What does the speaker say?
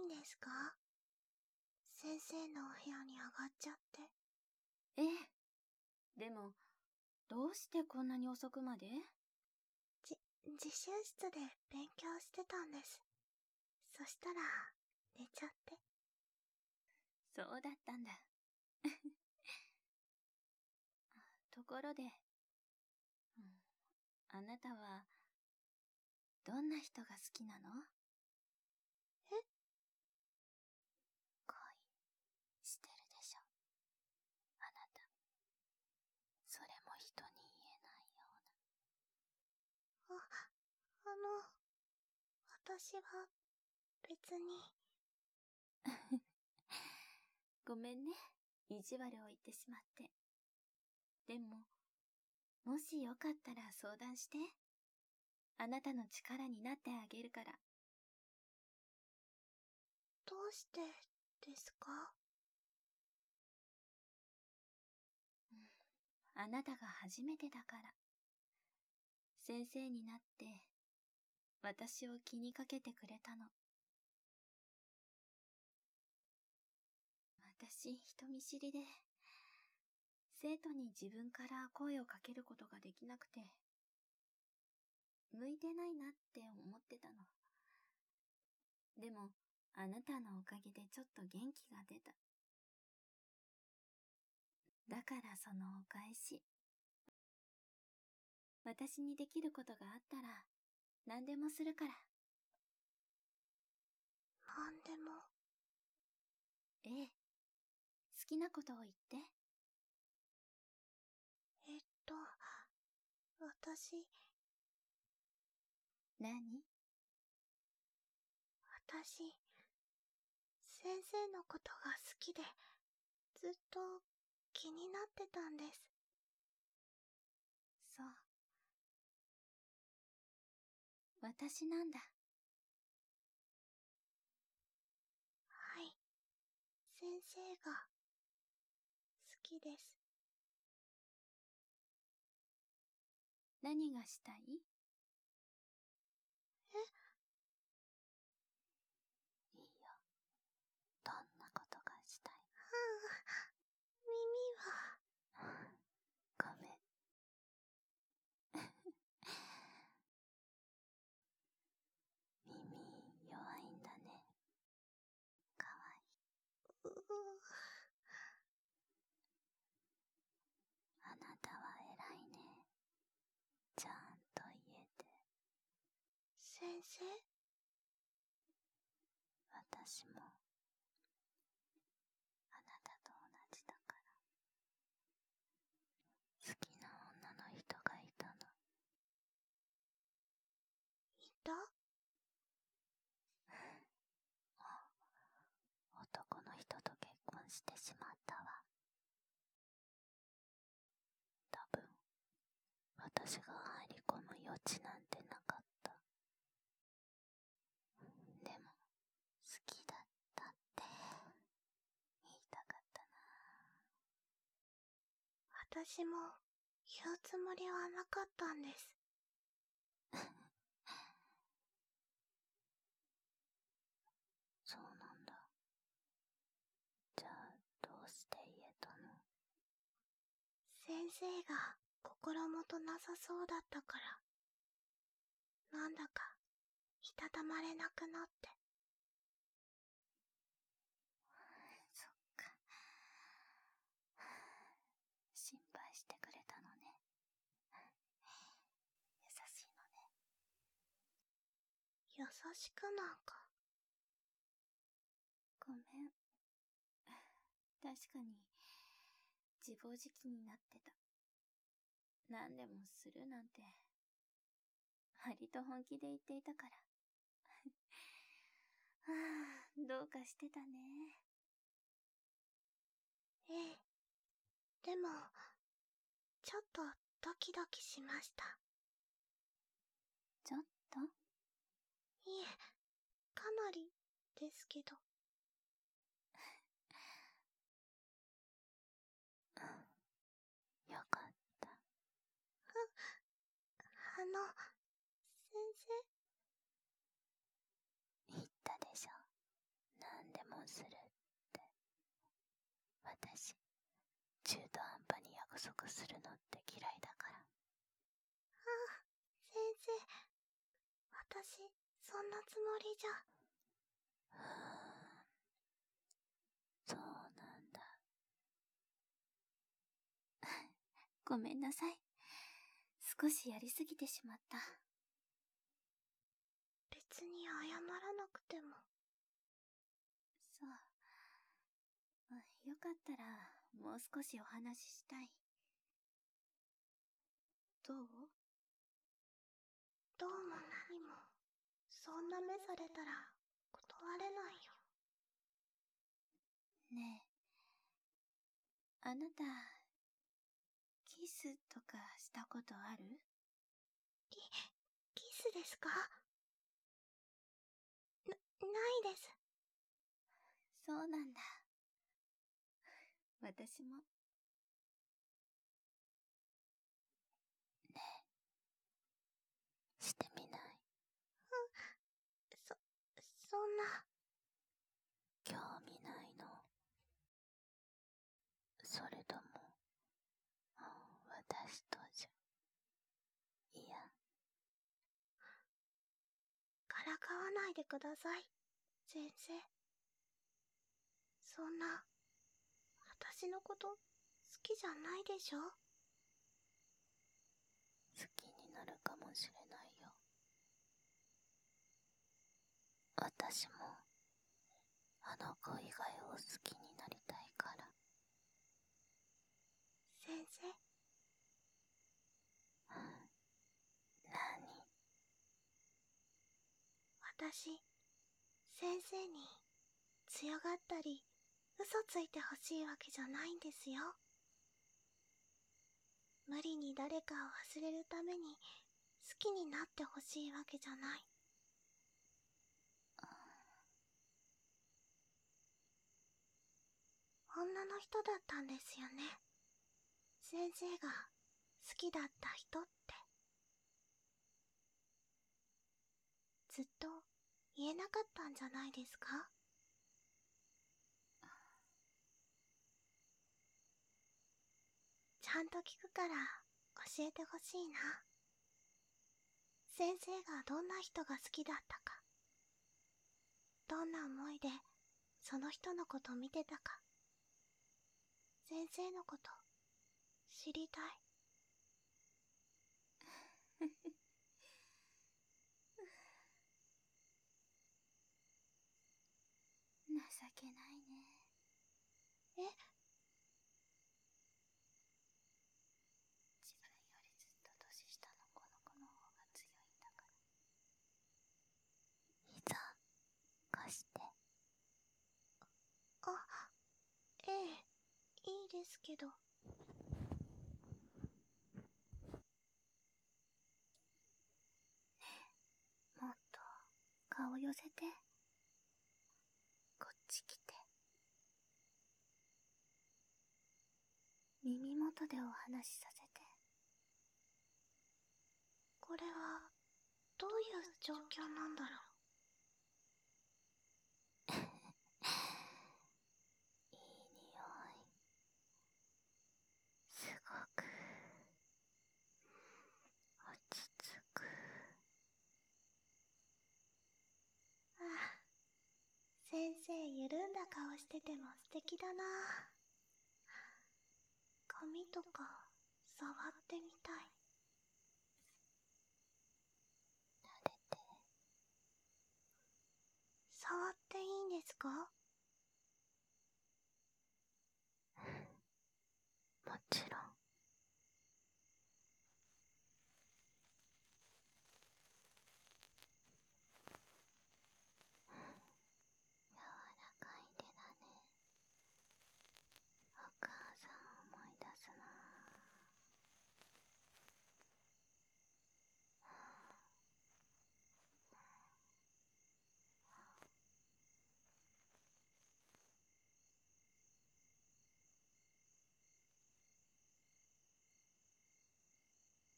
んですか？先生のお部屋に上がっちゃって。 ええ。でも、どうしてこんなに遅くまで？ 自習室で勉強してたんです。そしたら、寝ちゃって。 そうだったんだ。ところで、あなたは、どんな人が好きなの？ え？ 恋してるでしょ、あなた。それも人に言えないような。 私は、別に。 ごめんね、意地悪を言ってしまって。でも、もしよかったら相談して。あなたの力になってあげるから。 どうしてですか？ あなたが初めてだから。先生になって、私を気にかけてくれたの。私、人見知りで、生徒に自分から声をかけることができなくて、向いてないなって思ってたの。でも、あなたのおかげでちょっと元気が出た。だからそのお返し。私にできることがあったら、何でもするから。 なんでも。 ええ。好きなことを言って。 私。 何？ 私、先生のことが好きで、ずっと気になってたんです。 そう。私なんだ。 はい。先生が、好きです。 何がしたい？ え？ いいよ。どんなことがしたい？ 耳は。 ごめん。耳弱いんだね。かわいい。あなたは偉いね。ちゃんと言えて。 先生？ 私も、あなたと同じだから。好きな女の人がいたの。 いた？ 男の人と結婚してしまったわ。多分、私が入り込む余地なんてなかった。でも、好きだったって言いたかったな。 私も、言うつもりはなかったんです。 そうなんだ。じゃあ、どうして言えたの？ 先生が心もとなさそうだったから。なんだか、いたたまれなくなって。 そっか。心配してくれたのね。優しいのね。 優しくなんか。 ごめん。確かに、自暴自棄になってた。何でもするなんて、割と本気で言っていたから。はあ、どうかしてたね。 ええ。でも、ちょっとドキドキしました。 ちょっと？ いえ、かなりですけど。 よかった。 先生？ 言ったでしょ。 クゾクするのって嫌いだから。 先生、私、そんなつもりじゃ。 そうなんだ。ごめんなさい。少しやりすぎてしまった。 別に謝らなくても。 そう。よかったら、もう少しお話ししたい。どう？ どうも何も、そんな目されたら断れないよ。 ねえ、あなた、キスとかしたことある？ キスですか？ないです。 そうなんだ。私も。ねえ、してみない？ そんな。 興味ないの？それとも、私とじゃ、いや。 からかわないでください、先生。そんな、私のこと、好きじゃないでしょ？ 好きになるかもしれないよ。私も、あの子以外を好きになりたいから。 先生。 何？ 私、先生に、強がったり、嘘ついてほしいわけじゃないんですよ。無理に誰かを忘れるために、好きになってほしいわけじゃない。女の人だったんですよね。先生が好きだった人って。ずっと言えなかったんじゃないですか？ちゃんと聞くから教えてほしいな。先生がどんな人が好きだったか。どんな思いでその人のこと見てたか。先生のこと知りたい。 情けないね。 え？ 自分よりずっと年下のこの子の方が強いんだから。膝、貸して。 あ、ええ、いいですけど。 もっと顔寄せて。こっち来て。耳元でお話しさせて。 これはどういう状況なんだろう。 いい匂い。すごく落ち着く。 ああ、先生緩んだ顔してても素敵だな。髪とか触ってみたい。 慣れて。 触っていいんですか？